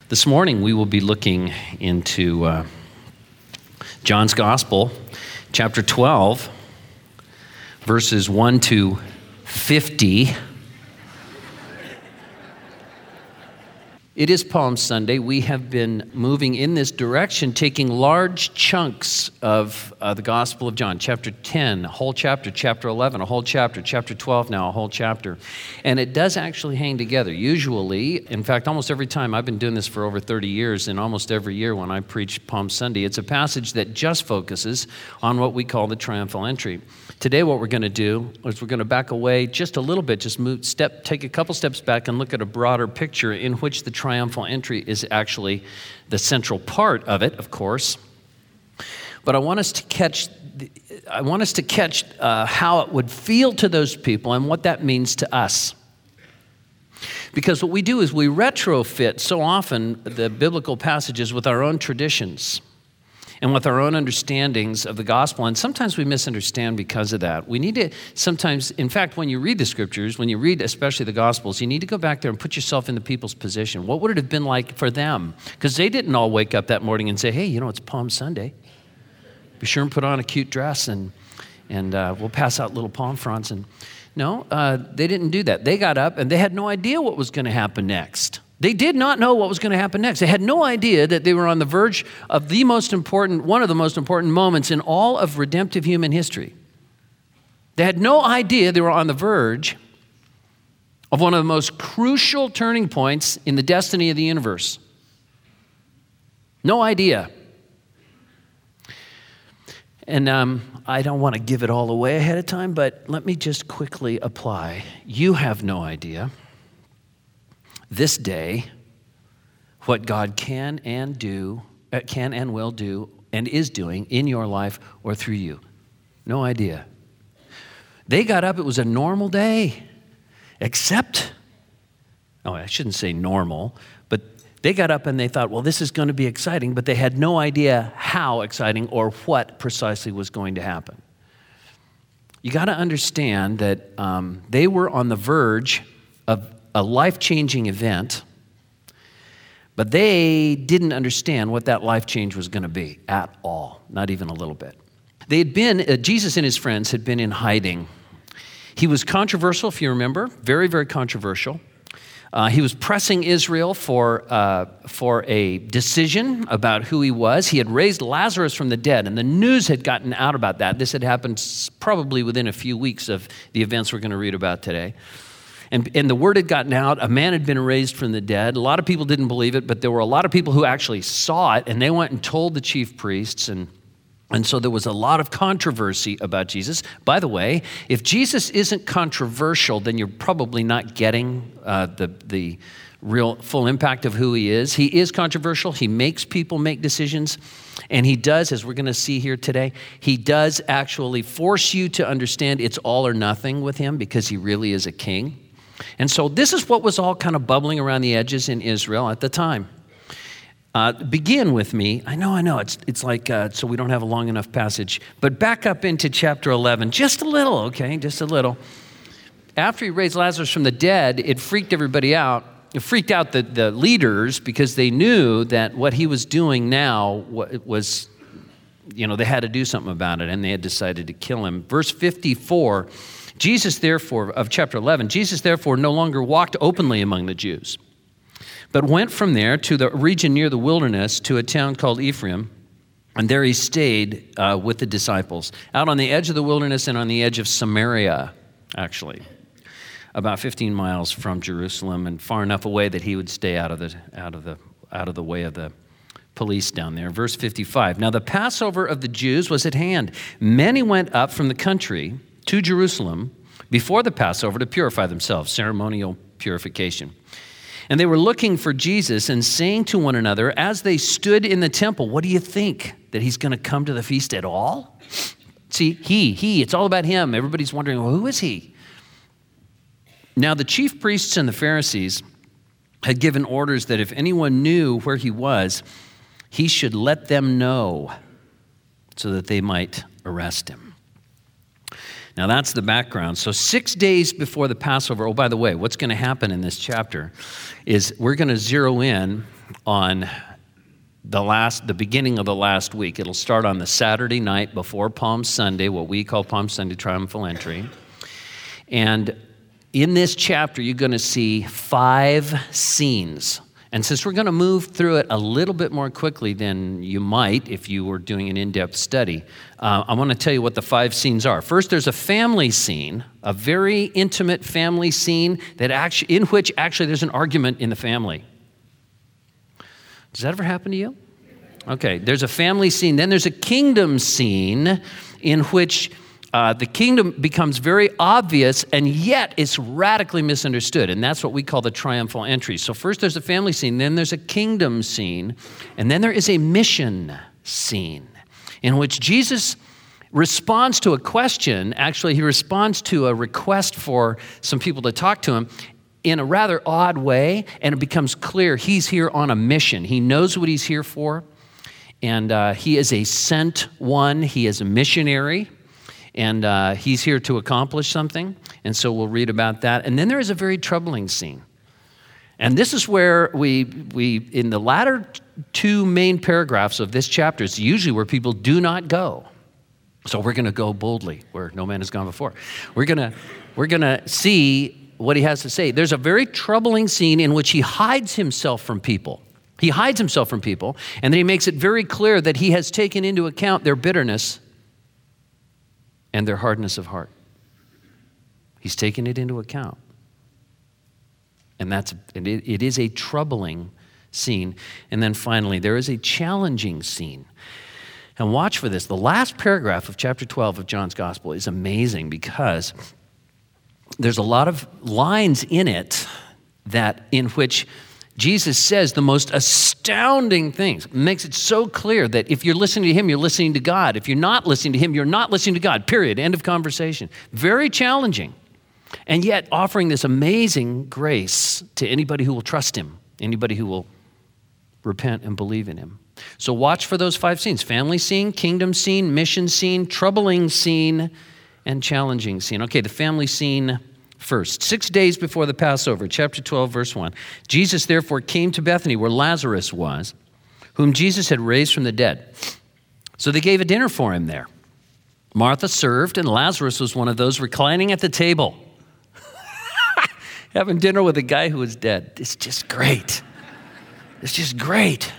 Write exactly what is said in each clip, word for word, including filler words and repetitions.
This morning we will be looking into uh, John's Gospel, chapter twelve, verses one to fifty. It is Palm Sunday. We have been moving in this direction, taking large chunks of uh, the Gospel of John, chapter ten, a whole chapter, chapter eleven, a whole chapter, chapter twelve now, a whole chapter. And it does actually hang together. Usually, in fact, almost every time, I've been doing this for over thirty years, and almost every year when I preach Palm Sunday, it's a passage that just focuses on what we call the triumphal entry. Today, what we're going to do is we're going to back away just a little bit, just move, step, take a couple steps back and look at a broader picture in which the triumphal entry is actually the central part of it, of course. But I want us to catch, I want us to catch uh, how it would feel to those people and what that means to us. Because what we do is we retrofit so often the biblical passages with our own traditions and with our own understandings of the gospel, and sometimes we misunderstand because of that. We need to sometimes, in fact, when you read the scriptures, when you read especially the gospels, you need to go back there and put yourself in the people's position. What would it have been like for them? Because they didn't all wake up that morning and say, hey, you know, it's Palm Sunday. Be sure and put on a cute dress, and and uh, we'll pass out little palm fronds. And no, uh, they didn't do that. They got up, and they had no idea what was going to happen next. They did not know what was going to happen next. They had no idea that they were on the verge of the most important, one of the most important moments in all of redemptive human history. They had no idea they were on the verge of one of the most crucial turning points in the destiny of the universe. No idea. And um, I don't want to give it all away ahead of time, but let me just quickly apply. You have no idea this day what God can and do, uh, can and will do, and is doing in your life or through you. No idea. They got up, it was a normal day, except, oh, I shouldn't say normal, but they got up and they thought, well, this is going to be exciting, but they had no idea how exciting or what precisely was going to happen. You got to understand that um, they were on the verge of a life-changing event, but they didn't understand what that life change was going to be at all, not even a little bit. They had been, uh, Jesus and his friends had been in hiding. He was controversial, if you remember, very, very controversial. Uh, he was pressing Israel for uh, for a decision about who he was. He had raised Lazarus from the dead, and the news had gotten out about that. This had happened probably within a few weeks of the events we're going to read about today. And, and the word had gotten out, a man had been raised from the dead. A lot of people didn't believe it, but there were a lot of people who actually saw it, and they went and told the chief priests, and, and so there was a lot of controversy about Jesus. By the way, if Jesus isn't controversial, then you're probably not getting uh, the, the real full impact of who he is. He is controversial. He makes people make decisions, and he does, as we're going to see here today, he does actually force you to understand it's all or nothing with him because he really is a king. And so this is what was all kind of bubbling around the edges in Israel at the time. Uh, begin with me. I know, I know, it's it's like, uh, so we don't have a long enough passage, but back up into chapter eleven, just a little, okay, just a little. After he raised Lazarus from the dead, it freaked everybody out. It freaked out the, the leaders because they knew that what he was doing now was, you know, they had to do something about it, and they had decided to kill him. Verse fifty-four, Jesus therefore, of chapter eleven, Jesus therefore no longer walked openly among the Jews, but went from there to the region near the wilderness to a town called Ephraim, and there he stayed uh, with the disciples, out on the edge of the wilderness and on the edge of Samaria, actually, about fifteen miles from Jerusalem and far enough away that he would stay out of the out of the out of the way of the police down there. Verse fifty-five. Now the Passover of the Jews was at hand. Many went up from the country to Jerusalem before the Passover to purify themselves, ceremonial purification. And they were looking for Jesus and saying to one another as they stood in the temple, what do you think? That he's going to come to the feast at all? See, he, he, it's all about him. Everybody's wondering, well, who is he? Now the chief priests and the Pharisees had given orders that if anyone knew where he was, he should let them know so that they might arrest him. Now that's the background. So six days before the Passover, oh, by the way, what's going to happen in this chapter is we're going to zero in on the last, the beginning of the last week. It'll start on the Saturday night before Palm Sunday, what we call Palm Sunday Triumphal Entry. And in this chapter, you're going to see five scenes. And since we're going to move through it a little bit more quickly than you might if you were doing an in-depth study, uh, I want to tell you what the five scenes are. First, there's a family scene, a very intimate family scene that actually, in which actually there's an argument in the family. Does that ever happen to you? Okay, there's a family scene. Then there's a kingdom scene in which Uh, the kingdom becomes very obvious, and yet it's radically misunderstood. And that's what we call the triumphal entry. So first there's a family scene, then there's a kingdom scene, and then there is a mission scene in which Jesus responds to a question. Actually, he responds to a request for some people to talk to him in a rather odd way, and it becomes clear he's here on a mission. He knows what he's here for, and uh, he is a sent one. He is a missionary. And uh, he's here to accomplish something, and so we'll read about that. And then there is a very troubling scene. And this is where we, we in the latter two main paragraphs of this chapter, it's usually where people do not go. So we're going to go boldly, where no man has gone before. We're going to we're going to see what he has to say. There's a very troubling scene in which he hides himself from people. He hides himself from people, and then he makes it very clear that he has taken into account their bitterness and their hardness of heart. He's taken it into account. And that's it, it is a troubling scene. And then finally, there is a challenging scene. And watch for this. The last paragraph of chapter twelve of John's Gospel is amazing because there's a lot of lines in it that in which Jesus says the most astounding things. It makes it so clear that if you're listening to him, you're listening to God. If you're not listening to him, you're not listening to God, period. End of conversation. Very challenging. And yet offering this amazing grace to anybody who will trust him, anybody who will repent and believe in him. So watch for those five scenes: family scene, kingdom scene, mission scene, troubling scene, and challenging scene. Okay, the family scene first. Six days before the Passover, chapter twelve, verse one, Jesus therefore came to Bethany where Lazarus was, whom Jesus had raised from the dead. So they gave a dinner for him there. Martha served, and Lazarus was one of those reclining at the table. Having dinner with a guy who was dead. It's just great. It's just great.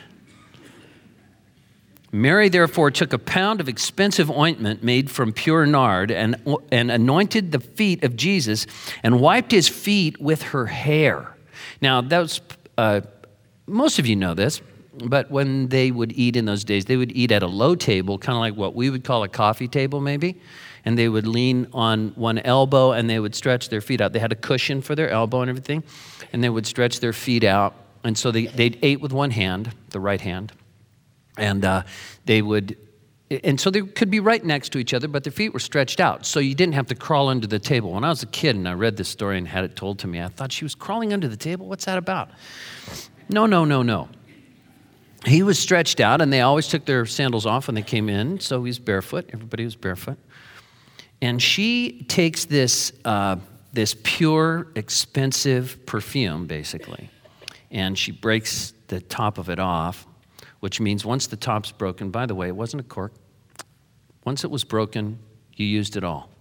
Mary therefore took a pound of expensive ointment made from pure nard and, and anointed the feet of Jesus and wiped his feet with her hair. Now, that was, uh, most of you know this, but when they would eat in those days, they would eat at a low table, kind of like what we would call a coffee table maybe, and they would lean on one elbow and they would stretch their feet out. They had a cushion for their elbow and everything, and they would stretch their feet out, and so they they ate with one hand, the right hand. And uh, they would, and so they could be right next to each other, but their feet were stretched out. So you didn't have to crawl under the table. When I was a kid and I read this story and had it told to me, I thought, she was crawling under the table? What's that about? No, no, no, no. He was stretched out, and they always took their sandals off when they came in. So he's barefoot. Everybody was barefoot. And she takes this, uh, this pure, expensive perfume, basically, and she breaks the top of it off, which means once the top's broken, by the way, it wasn't a cork. Once it was broken, you used it all.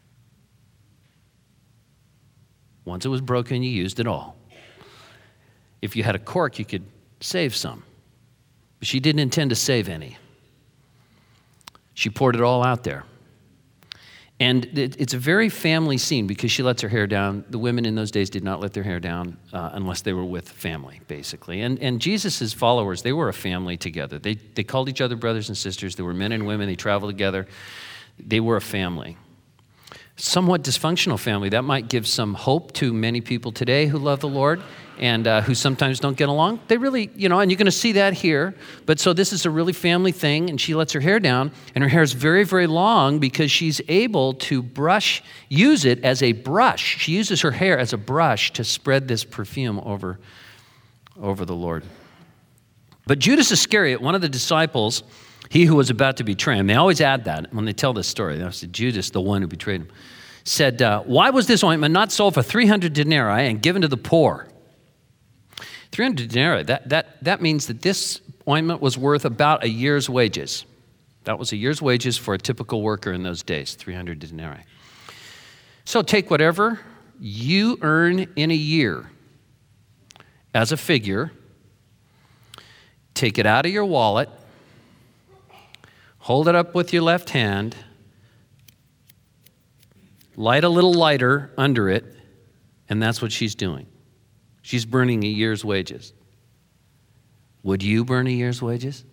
Once it was broken, you used it all. If you had a cork, you could save some. But she didn't intend to save any. She poured it all out there. And it's a very family scene because she lets her hair down. The women in those days did not let their hair down uh, unless they were with family, basically. And and Jesus' followers, they were a family together. They they called each other brothers and sisters. They were men and women. They traveled together. They were a family. Somewhat dysfunctional family. That might give some hope to many people today who love the Lord and uh, who sometimes don't get along. They really, you know, and you're going to see that here. But so this is a really family thing, and she lets her hair down, and her hair is very, very long because she's able to brush, use it as a brush. She uses her hair as a brush to spread this perfume over, over the Lord. But Judas Iscariot, one of the disciples, he who was about to betray him, they always add that when they tell this story. They say, Judas, the one who betrayed him, said, uh, why was this ointment not sold for three hundred denarii and given to the poor? three hundred denarii, that, that, that means that this ointment was worth about a year's wages. That was a year's wages for a typical worker in those days, three hundred denarii. So take whatever you earn in a year as a figure, take it out of your wallet, hold it up with your left hand, light a little lighter under it, and that's what she's doing. She's burning a year's wages. Would you burn a year's wages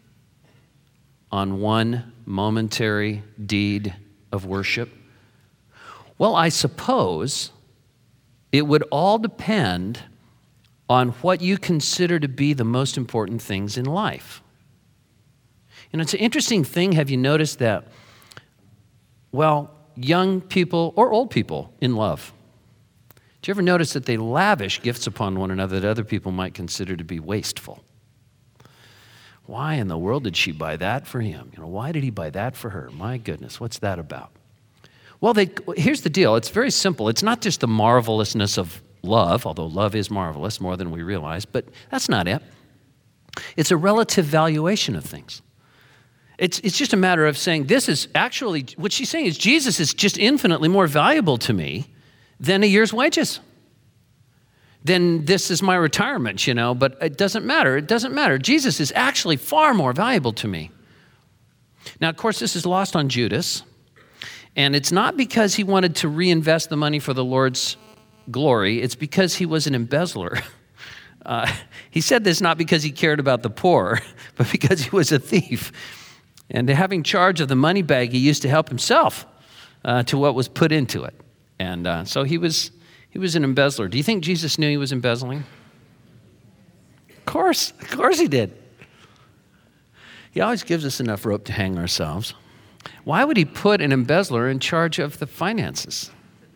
on one momentary deed of worship? Well, I suppose it would all depend on what you consider to be the most important things in life. You know, it's an interesting thing. Have you noticed that, well, young people or old people in love, do you ever notice that they lavish gifts upon one another that other people might consider to be wasteful? Why in the world did she buy that for him? You know, why did he buy that for her? My goodness, what's that about? Well, they, here's the deal. It's very simple. It's not just the marvelousness of love, although love is marvelous more than we realize, but that's not it. It's a relative valuation of things. It's, it's just a matter of saying, this is actually, what she's saying is Jesus is just infinitely more valuable to me than a year's wages. Then this is my retirement, you know, but it doesn't matter. It doesn't matter. Jesus is actually far more valuable to me. Now, of course, this is lost on Judas, and it's not because he wanted to reinvest the money for the Lord's glory. It's because he was an embezzler. Uh, he said this not because he cared about the poor, but because he was a thief. And having charge of the money bag, he used to help himself uh, to what was put into it. And uh, so he was... He was an embezzler. Do you think Jesus knew he was embezzling? Of course. Of course he did. He always gives us enough rope to hang ourselves. Why would he put an embezzler in charge of the finances?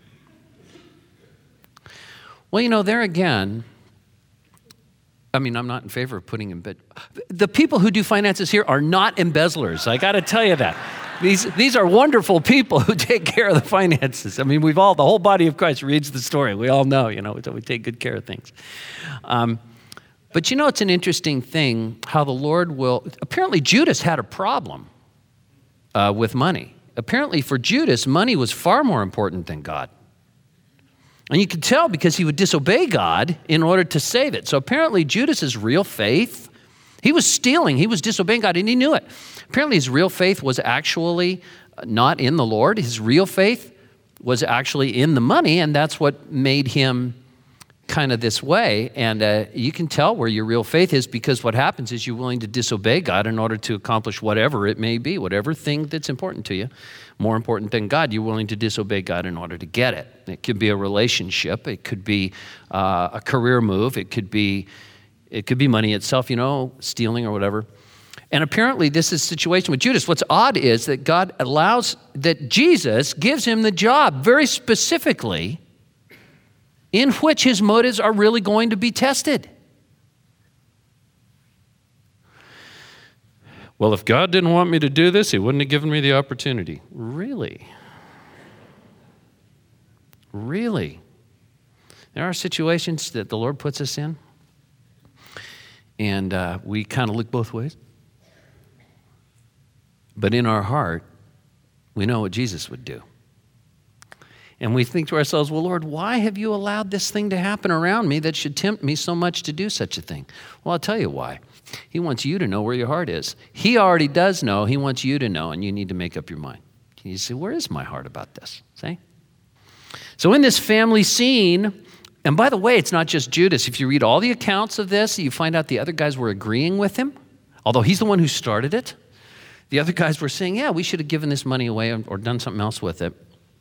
Well, you know, there again, I mean, I'm not in favor of putting in bed. The people who do finances here are not embezzlers. I got to tell you that. These, these are wonderful people who take care of the finances. I mean, we've all, the whole body of Christ reads the story. We all know, you know, we take good care of things. Um, but you know, it's an interesting thing how the Lord will, apparently Judas had a problem uh, with money. Apparently for Judas, money was far more important than God. And you could tell because he would disobey God in order to save it. So apparently Judas's real faith, he was stealing, he was disobeying God, and he knew it. Apparently his real faith was actually not in the Lord. His real faith was actually in the money, and that's what made him kind of this way. And uh, you can tell where your real faith is because what happens is you're willing to disobey God in order to accomplish whatever it may be, whatever thing that's important to you, more important than God. You're willing to disobey God in order to get it. It could be a relationship. It could be uh, a career move. It could be, it could be money itself, you know, stealing or whatever. And apparently this is the situation with Judas. What's odd is that God allows, that Jesus gives him the job very specifically in which his motives are really going to be tested. Well, if God didn't want me to do this, he wouldn't have given me the opportunity. Really? Really? There are situations that the Lord puts us in, and uh, we kind of look both ways. But in our heart, we know what Jesus would do. And we think to ourselves, well, Lord, why have you allowed this thing to happen around me that should tempt me so much to do such a thing? Well, I'll tell you why. He wants you to know where your heart is. He already does know. He wants you to know, and you need to make up your mind. You say, where is my heart about this? See? So in this family scene, and by the way, it's not just Judas. If you read all the accounts of this, you find out the other guys were agreeing with him, although he's the one who started it. The other guys were saying, yeah, we should have given this money away or done something else with it.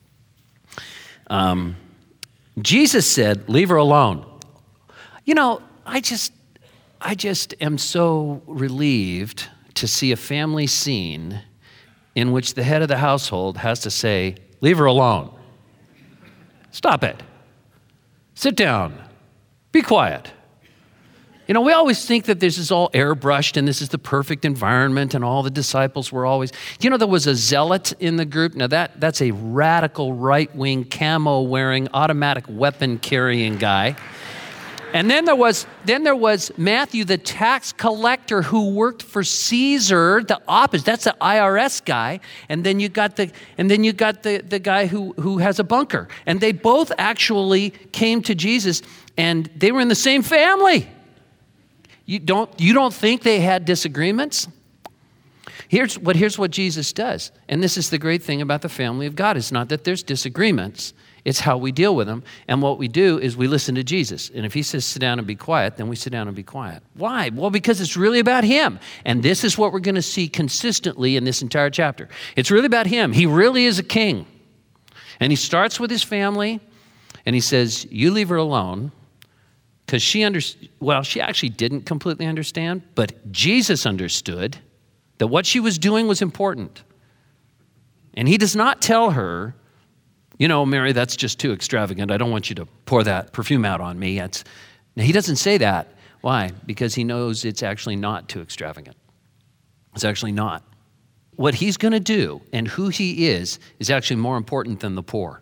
Um, Jesus said, leave her alone. You know, I just, I just am so relieved to see a family scene in which the head of the household has to say, leave her alone. Stop it. Sit down. Be quiet. You know, we always think that this is all airbrushed and this is the perfect environment and all the disciples were always... You know, there was a zealot in the group. Now, that that's a radical right-wing, camo-wearing, automatic weapon-carrying guy. And then there was then there was Matthew, the tax collector who worked for Caesar, the opposite. That's the I R S guy. And then you got the and then you got the, the guy who, who has a bunker. And they both actually came to Jesus, and they were in the same family. You don't you don't think they had disagreements? Here's what here's what Jesus does. And this is the great thing about the family of God. It's not that there's disagreements. It's how we deal with them. And what we do is we listen to Jesus. And if he says sit down and be quiet, then we sit down and be quiet. Why? Well, because it's really about him. And this is what we're going to see consistently in this entire chapter. It's really about him. He really is a king. And he starts with his family, and he says, you leave her alone, because she under well, she actually didn't completely understand, but Jesus understood that what she was doing was important. And he does not tell her, you know, Mary, that's just too extravagant. I don't want you to pour that perfume out on me. It's, now, he doesn't say that. Why? Because he knows it's actually not too extravagant. It's actually not. What he's going to do and who he is is actually more important than the poor.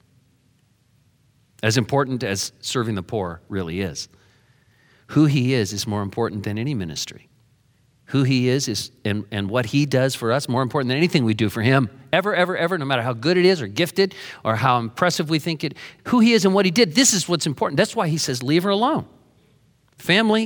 As important as serving the poor really is. Who he is is more important than any ministry. Who he is, is and, and what he does for us, more important than anything we do for him, ever, ever, ever, no matter how good it is or gifted or how impressive we think it, who he is and what he did, this is what's important. That's why he says, leave her alone. Family,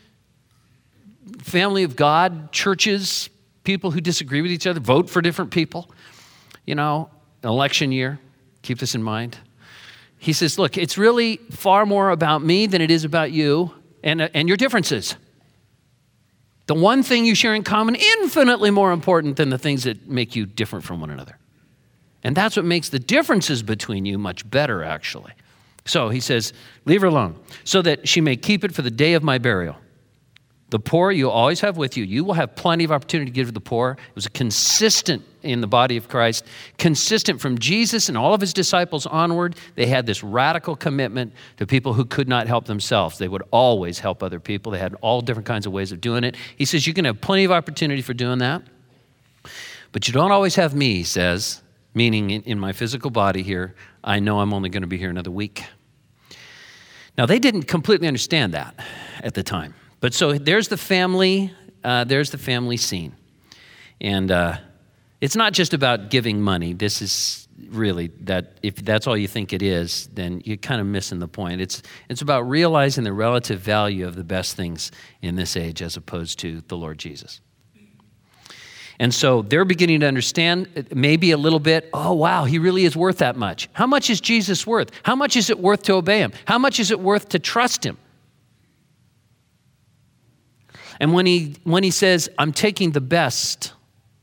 family of God, churches, people who disagree with each other, vote for different people. You know, election year, keep this in mind. He says, look, it's really far more about me than it is about you and, uh, and your differences. The one thing you share in common, infinitely more important than the things that make you different from one another. And that's what makes the differences between you much better, actually. So he says, leave her alone, so that she may keep it for the day of my burial. The poor you always have with you. You will have plenty of opportunity to give to the poor. It was consistent in the body of Christ, consistent from Jesus and all of his disciples onward. They had this radical commitment to people who could not help themselves. They would always help other people. They had all different kinds of ways of doing it. He says, you can have plenty of opportunity for doing that, but you don't always have me, he says, meaning in, in my physical body here, I know I'm only going to be here another week. Now, they didn't completely understand that at the time. But so there's the family, uh, there's the family scene. And uh, it's not just about giving money. This is really, that if that's all you think it is, then you're kind of missing the point. It's it's about realizing the relative value of the best things in this age as opposed to the Lord Jesus. And so they're beginning to understand maybe a little bit, oh, wow, he really is worth that much. How much is Jesus worth? How much is it worth to obey him? How much is it worth to trust him? And when he when he says, I'm taking the best,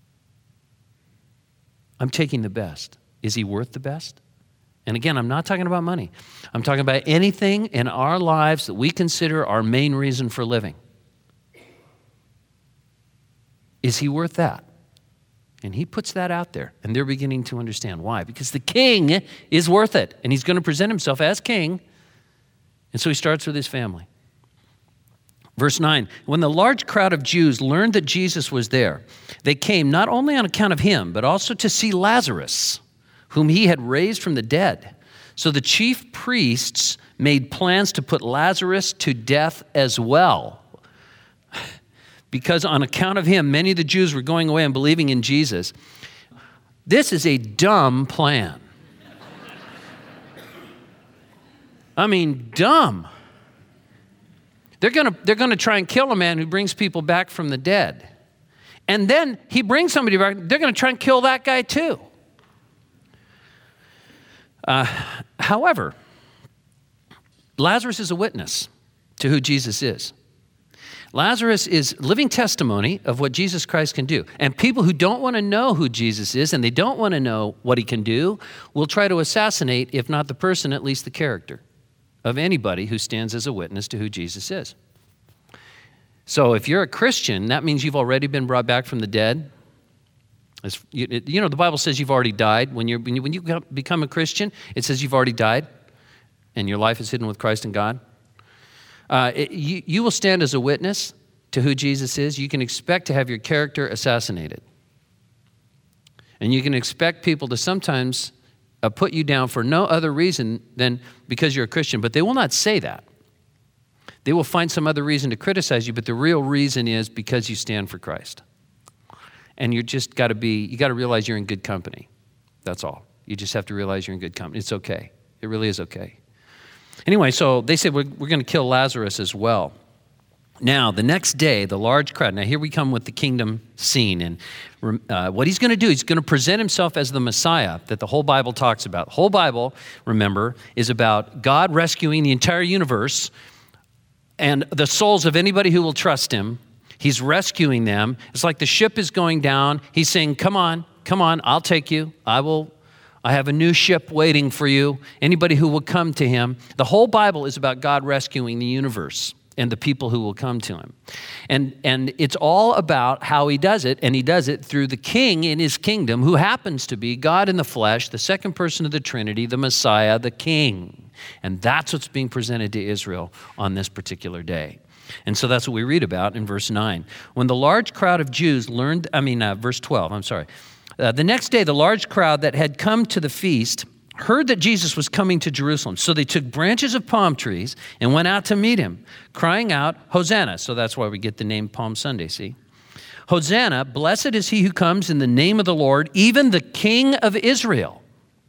I'm taking the best, is he worth the best? And again, I'm not talking about money. I'm talking about anything in our lives that we consider our main reason for living. Is he worth that? And he puts that out there, and they're beginning to understand why. Because the king is worth it, and he's going to present himself as king. And so he starts with his family. Verse nine, when the large crowd of Jews learned that Jesus was there, they came not only on account of him, but also to see Lazarus, whom he had raised from the dead. So the chief priests made plans to put Lazarus to death as well. Because on account of him, many of the Jews were going away and believing in Jesus. This is a dumb plan. I mean, dumb. They're gonna, they're gonna try and kill a man who brings people back from the dead. And then he brings somebody back, they're gonna try and kill that guy too. Uh, however, Lazarus is a witness to who Jesus is. Lazarus is living testimony of what Jesus Christ can do. And people who don't want to know who Jesus is and they don't want to know what he can do will try to assassinate, if not the person, at least the character of anybody who stands as a witness to who Jesus is. So if you're a Christian, that means you've already been brought back from the dead. As, you, you know, the Bible says you've already died. When, you're, when, you, when you become a Christian, it says you've already died and your life is hidden with Christ in God. Uh, it, you, you will stand as a witness to who Jesus is. You can expect to have your character assassinated. And you can expect people to sometimes uh, put you down for no other reason than because you're a Christian, but they will not say that. They will find some other reason to criticize you, but the real reason is because you stand for Christ. And you just got to be, you got to realize you're in good company. That's all. You just have to realize you're in good company. It's okay. It really is okay. Anyway, so they said, we're, we're going to kill Lazarus as well. Now, the next day, the large crowd, now here we come with the kingdom scene. And uh, what he's going to do, he's going to present himself as the Messiah that the whole Bible talks about. The whole Bible, remember, is about God rescuing the entire universe and the souls of anybody who will trust him. He's rescuing them. It's like the ship is going down. He's saying, come on, come on, I'll take you. I will, I have a new ship waiting for you. Anybody who will come to him. The whole Bible is about God rescuing the universe and the people who will come to him. And, and it's all about how he does it, and he does it through the king in his kingdom, who happens to be God in the flesh, the second person of the Trinity, the Messiah, the king. And that's what's being presented to Israel on this particular day. And so that's what we read about in verse nine. When the large crowd of Jews learned, I mean, uh, verse twelve, I'm sorry. Uh, the next day, the large crowd that had come to the feast heard that Jesus was coming to Jerusalem. So they took branches of palm trees and went out to meet him, crying out, Hosanna. So that's why we get the name Palm Sunday, see? Hosanna, blessed is he who comes in the name of the Lord, even the King of Israel.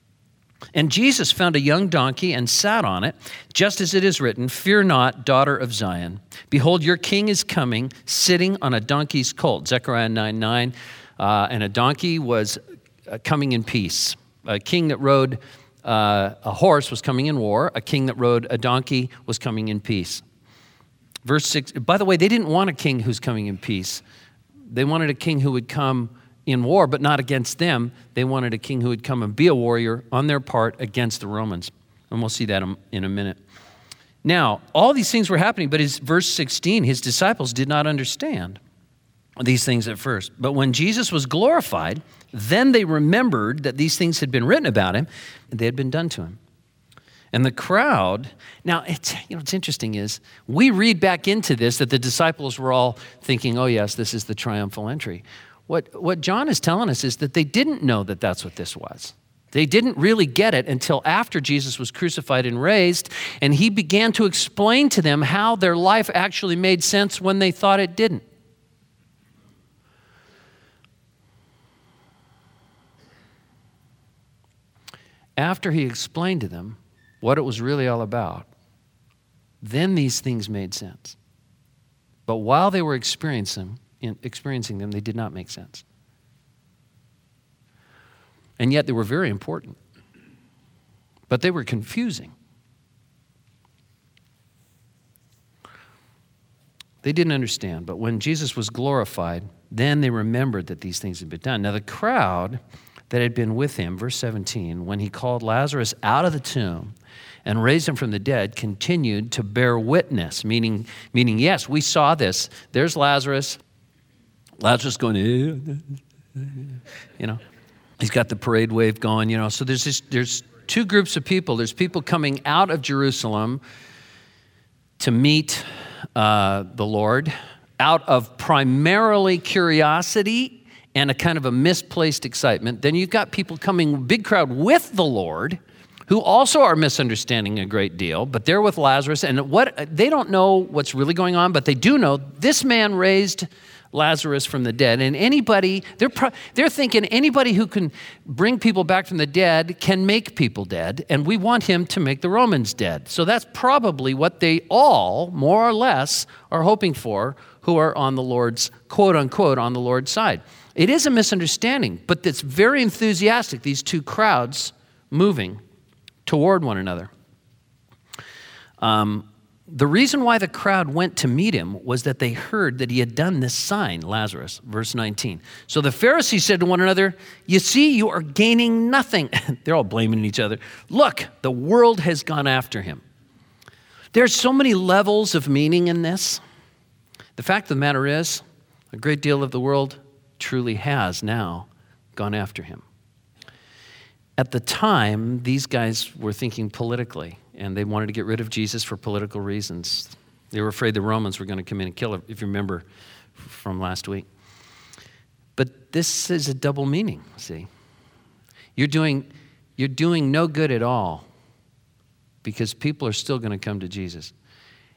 And Jesus found a young donkey and sat on it, just as it is written, fear not, daughter of Zion. Behold, your king is coming, sitting on a donkey's colt. Zechariah nine nine. Uh, and a donkey was uh, coming in peace. A king that rode uh, a horse was coming in war. A king that rode a donkey was coming in peace. Verse six, by the way, they didn't want a king who's coming in peace. They wanted a king who would come in war, but not against them. They wanted a king who would come and be a warrior on their part against the Romans. And we'll see that in a minute. Now, all these things were happening, but his verse sixteen, his disciples did not understand these things at first. But when Jesus was glorified, then they remembered that these things had been written about him, and they had been done to him. And the crowd, now, it's, you know, what's interesting is we read back into this that the disciples were all thinking, oh yes, this is the triumphal entry. What, what John is telling us is that they didn't know that that's what this was. They didn't really get it until after Jesus was crucified and raised, and he began to explain to them how their life actually made sense when they thought it didn't. After he explained to them what it was really all about, then these things made sense. But while they were experiencing, experiencing them, they did not make sense. And yet they were very important. But they were confusing. They didn't understand. But when Jesus was glorified, then they remembered that these things had been done. Now the crowd that had been with him, verse seventeen, when he called Lazarus out of the tomb and raised him from the dead, continued to bear witness, meaning, meaning yes, we saw this. There's Lazarus. Lazarus going, eh, you know. He's got the parade wave going, you know. So there's this, there's two groups of people. There's people coming out of Jerusalem to meet uh, the Lord out of primarily curiosity and a kind of a misplaced excitement. Then you've got people coming, big crowd with the Lord, who also are misunderstanding a great deal, but they're with Lazarus, and what they don't know what's really going on, but they do know this man raised Lazarus from the dead, and anybody, they're pro- they're thinking anybody who can bring people back from the dead can make people dead, and we want him to make the Romans dead. So that's probably what they all, more or less, are hoping for, who are on the Lord's, quote unquote, on the Lord's side. It is a misunderstanding, but it's very enthusiastic, these two crowds moving toward one another. Um, the reason why the crowd went to meet him was that they heard that he had done this sign, Lazarus, verse nineteen. So the Pharisees said to one another, you see, you are gaining nothing. They're all blaming each other. Look, the world has gone after him. There's so many levels of meaning in this. The fact of the matter is, a great deal of the world truly has now gone after him. At the time, these guys were thinking politically, and they wanted to get rid of Jesus for political reasons. They were afraid the Romans were going to come in and kill him, if you remember from last week. But this is a double meaning, see. You're doing, you're doing no good at all because people are still going to come to Jesus.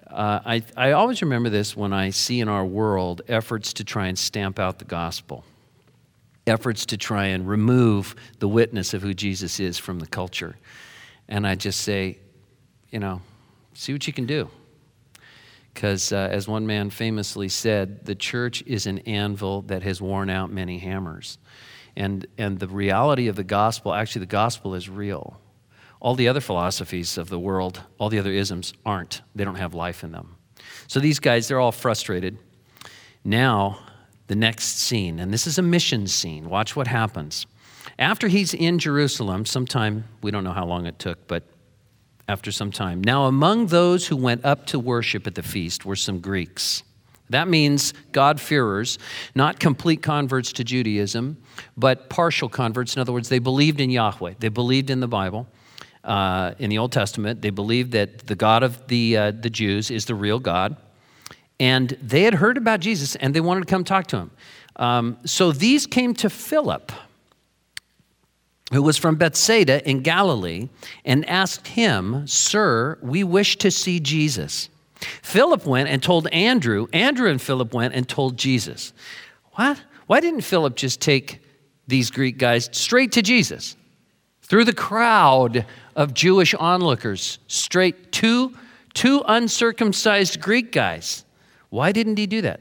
Uh, I, I always remember this when I see in our world efforts to try and stamp out the gospel, efforts to try and remove the witness of who Jesus is from the culture. And I just say, you know, see what you can do. Because uh, as one man famously said, the church is an anvil that has worn out many hammers. And, and the reality of the gospel, actually the gospel is real. All the other philosophies of the world, all the other isms aren't. They don't have life in them. So these guys, they're all frustrated. Now, the next scene, and this is a mission scene. Watch what happens. After he's in Jerusalem, sometime, we don't know how long it took, but after some time. Now, among those who went up to worship at the feast were some Greeks. That means God-fearers, not complete converts to Judaism, but partial converts. In other words, they believed in Yahweh. They believed in the Bible. Uh, in the Old Testament, they believed that the God of the uh, the Jews is the real God, and they had heard about Jesus, and they wanted to come talk to him. Um, so these came to Philip, who was from Bethsaida in Galilee, and asked him, "Sir, we wish to see Jesus." Philip went and told Andrew. Andrew and Philip went and told Jesus. What? Why didn't Philip just take these Greek guys straight to Jesus? Through the crowd of Jewish onlookers, straight to two uncircumcised Greek guys. Why didn't he do that?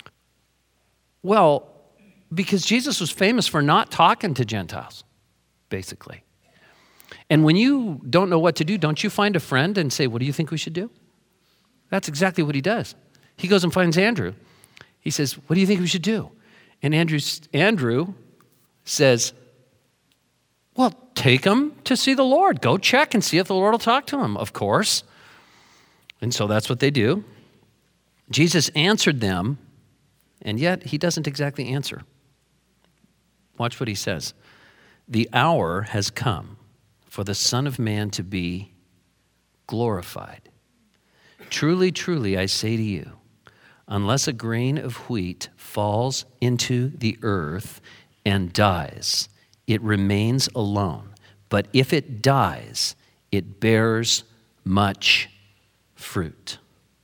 Well, because Jesus was famous for not talking to Gentiles, basically. And when you don't know what to do, don't you find a friend and say, "What do you think we should do?" That's exactly what he does. He goes and finds Andrew. He says, "What do you think we should do?" And Andrew, Andrew says, "Well, take him to see the Lord. Go check and see if the Lord will talk to him," of course. And so that's what they do. Jesus answered them, and yet he doesn't exactly answer. Watch what he says. "The hour has come for the Son of Man to be glorified. Truly, truly, I say to you, unless a grain of wheat falls into the earth and dies, it remains alone. But if it dies, it bears much fruit.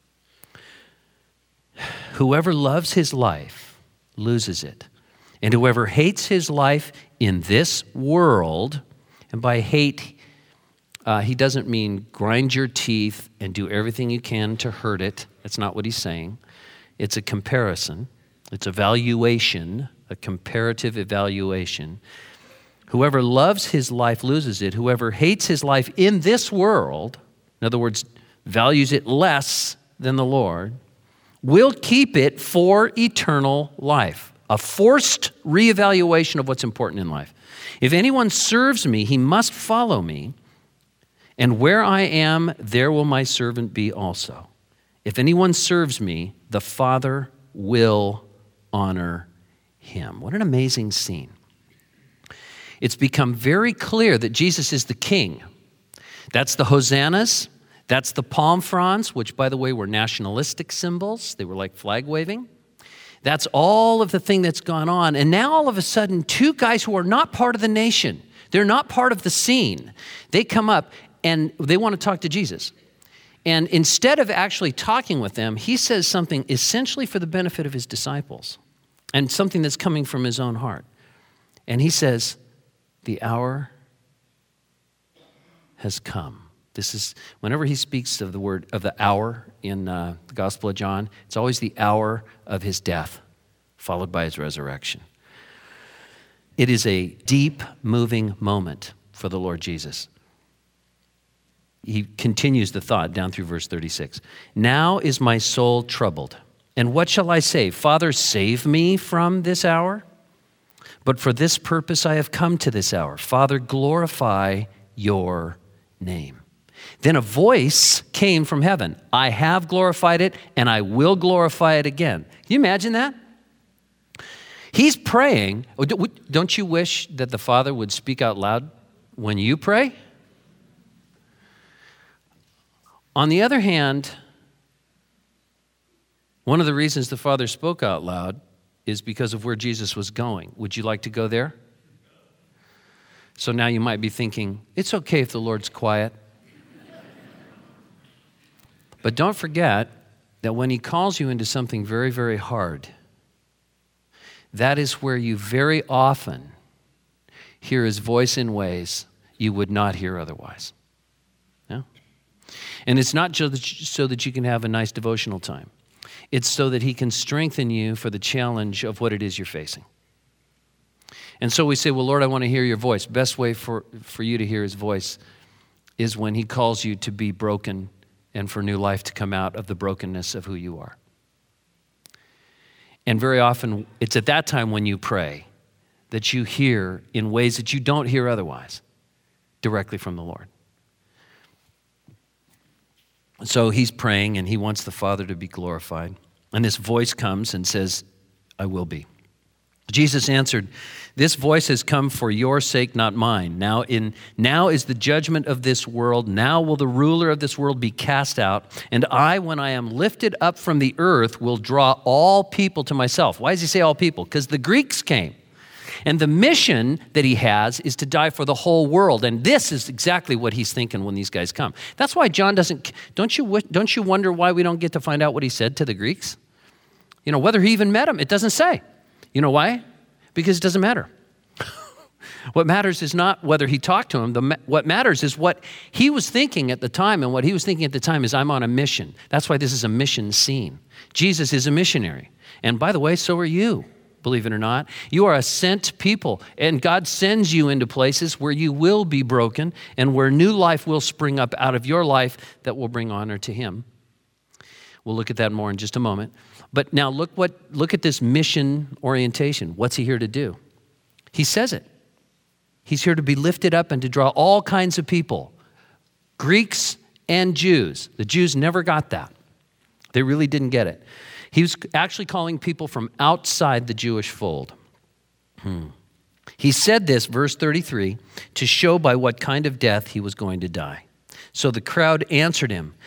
Whoever loves his life loses it. And whoever hates his life in this world," and by hate, uh, he doesn't mean grind your teeth and do everything you can to hurt it. That's not what he's saying. It's a comparison. It's a valuation, a comparative evaluation. Whoever loves his life loses it. Whoever hates his life in this world, in other words, values it less than the Lord, will keep it for eternal life. A forced reevaluation of what's important in life. If anyone serves me, he must follow me. And where I am, there will my servant be also. If anyone serves me, the Father will honor him. What an amazing scene. It's become very clear that Jesus is the king. That's the hosannas. That's the palm fronds, which, by the way, were nationalistic symbols. They were like flag waving. That's all of the thing that's gone on. And now all of a sudden, two guys who are not part of the nation, they're not part of the scene, they come up and they want to talk to Jesus. And instead of actually talking with them, he says something essentially for the benefit of his disciples and something that's coming from his own heart. And he says, the hour has come. This is, whenever he speaks of the word, of the hour in uh, the Gospel of John, it's always the hour of his death, followed by his resurrection. It is a deep, moving moment for the Lord Jesus. He continues the thought down through verse thirty-six. Now is my soul troubled. And what shall I say? Father, save me from this hour? But for this purpose I have come to this hour. Father, glorify your name. Then a voice came from heaven. I have glorified it, and I will glorify it again. Can you imagine that? He's praying. Don't you wish that the Father would speak out loud when you pray? On the other hand, one of the reasons the Father spoke out loud is because of where Jesus was going. Would you like to go there? So now you might be thinking, it's okay if the Lord's quiet. But don't forget that when he calls you into something very, very hard, that is where you very often hear his voice in ways you would not hear otherwise. Yeah? And it's not just so that you can have a nice devotional time. It's so that he can strengthen you for the challenge of what it is you're facing. And so we say, well, Lord, I want to hear your voice. Best way for, for you to hear his voice is when he calls you to be broken and for new life to come out of the brokenness of who you are. And very often, it's at that time when you pray that you hear in ways that you don't hear otherwise, directly from the Lord. So he's praying and he wants the Father to be glorified. And this voice comes and says, I will be. Jesus answered, this voice has come for your sake, not mine. Now in now is the judgment of this world. Now will the ruler of this world be cast out. And I, when I am lifted up from the earth, will draw all people to myself. Why does he say all people? Because the Greeks came. And the mission that he has is to die for the whole world. And this is exactly what he's thinking when these guys come. That's why John doesn't, don't you, don't you wonder why we don't get to find out what he said to the Greeks? You know, whether he even met them, it doesn't say. You know why? Because it doesn't matter. What matters is not whether he talked to him. The, what matters is what he was thinking at the time. And what he was thinking at the time is, I'm on a mission. That's why this is a mission scene. Jesus is a missionary. And by the way, so are you, believe it or not. You are a sent people. And God sends you into places where you will be broken and where new life will spring up out of your life that will bring honor to him. We'll look at that more in just a moment. But now look what look at this mission orientation. What's he here to do? He says it. He's here to be lifted up and to draw all kinds of people, Greeks and Jews. The Jews never got that. They really didn't get it. He was actually calling people from outside the Jewish fold. Hmm. He said this, verse thirty-three, to show by what kind of death he was going to die. So the crowd answered him.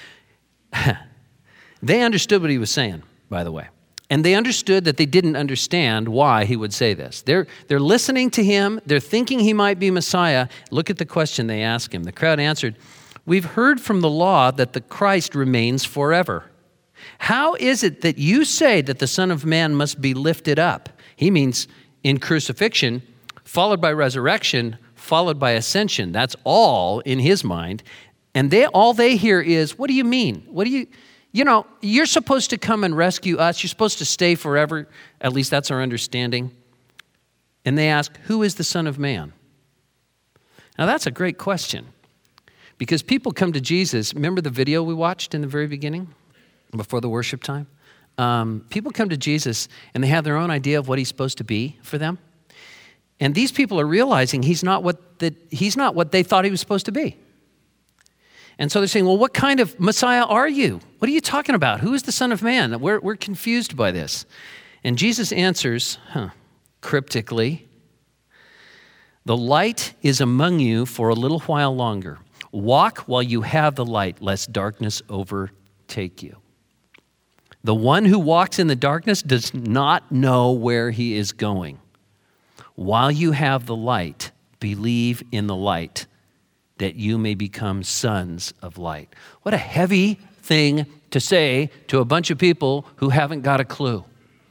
They understood what he was saying, by the way. And they understood that they didn't understand why he would say this. They're, they're listening to him. They're thinking he might be Messiah. Look at the question they asked him. The crowd answered, we've heard from the law that the Christ remains forever. How is it that you say that the Son of Man must be lifted up? He means in crucifixion, followed by resurrection, followed by ascension. That's all in his mind. And they all they hear is, what do you mean? What do you... You know, you're supposed to come and rescue us. You're supposed to stay forever. At least that's our understanding. And they ask, who is the Son of Man? Now, that's a great question. Because people come to Jesus. Remember the video we watched in the very beginning, before the worship time? Um, people come to Jesus, and they have their own idea of what he's supposed to be for them. And these people are realizing he's not what the, he's not what they thought he was supposed to be. And so they're saying, well, what kind of Messiah are you? What are you talking about? Who is the Son of Man? We're, we're confused by this. And Jesus answers, huh, cryptically, the light is among you for a little while longer. Walk while you have the light, lest darkness overtake you. The one who walks in the darkness does not know where he is going. While you have the light, believe in the light, that you may become sons of light. What a heavy thing to say to a bunch of people who haven't got a clue.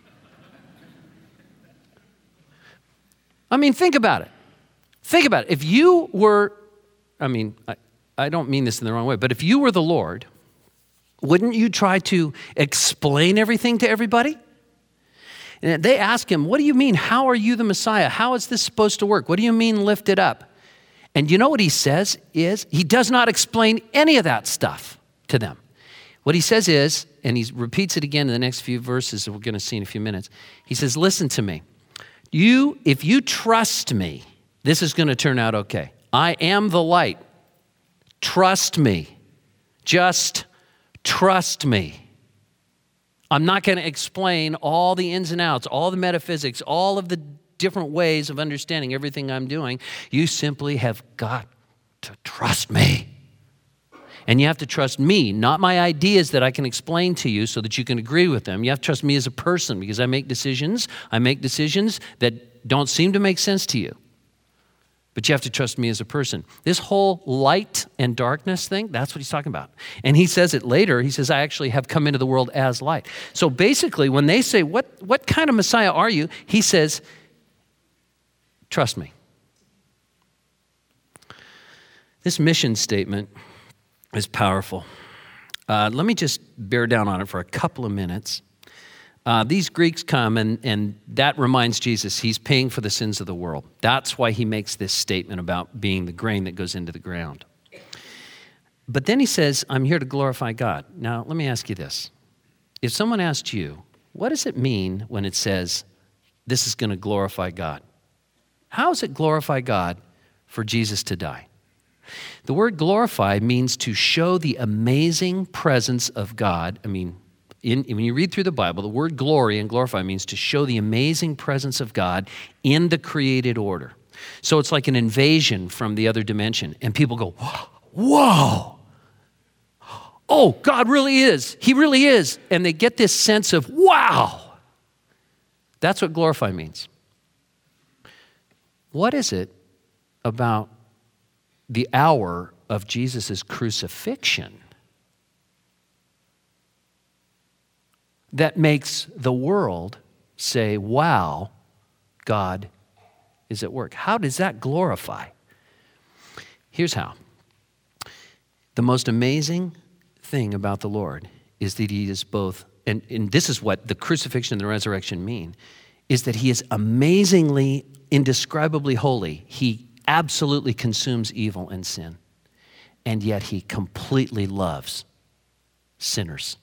I mean, think about it. Think about it. If you were, I mean, I, I don't mean this in the wrong way, but if you were the Lord, wouldn't you try to explain everything to everybody? And they ask him, what do you mean? How are you the Messiah? How is this supposed to work? What do you mean lifted up? And you know what he says is, he does not explain any of that stuff to them. What he says is, and he repeats it again in the next few verses that we're going to see in a few minutes. He says, listen to me. You, if you trust me, this is going to turn out okay. I am the light. Trust me. Just trust me. I'm not going to explain all the ins and outs, all the metaphysics, all of the different ways of understanding everything I'm doing. You simply have got to trust me. And you have to trust me, not my ideas that I can explain to you so that you can agree with them. You have to trust me as a person because I make decisions. I make decisions that don't seem to make sense to you. but you have to trust me as a person. This whole light and darkness thing, that's what he's talking about. And he says it later. He says, I actually have come into the world as light. So basically, when they say, what, what kind of Messiah are you? He says, trust me. This mission statement is powerful. Uh, let me just bear down on it for a couple of minutes. Uh, these Greeks come, and, and that reminds Jesus he's paying for the sins of the world. That's why he makes this statement about being the grain that goes into the ground. But then he says, I'm here to glorify God. Now, let me ask you this. If someone asked you, what does it mean when it says, this is going to glorify God? How does it glorify God for Jesus to die? The word glorify means to show the amazing presence of God. I mean, In, when you read through the Bible, the word glory and glorify means to show the amazing presence of God in the created order. So it's like an invasion from the other dimension. And people go, whoa, oh, God really is. He really is. And they get this sense of, wow. That's what glorify means. What is it about the hour of Jesus' crucifixion that makes the world say, wow, God is at work? How does that glorify? Here's how. The most amazing thing about the Lord is that he is both, and, and this is what the crucifixion and the resurrection mean, is that he is amazingly, indescribably holy. He absolutely consumes evil and sin, and yet he completely loves sinners.